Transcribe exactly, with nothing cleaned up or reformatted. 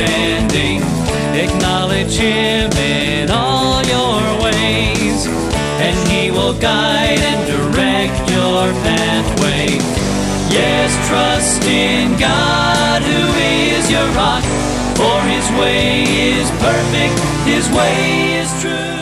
understanding. Acknowledge Him in all your ways, and He will guide and direct your pathway. Yes, trust in God, who is your rock, for His way is perfect, His way is true.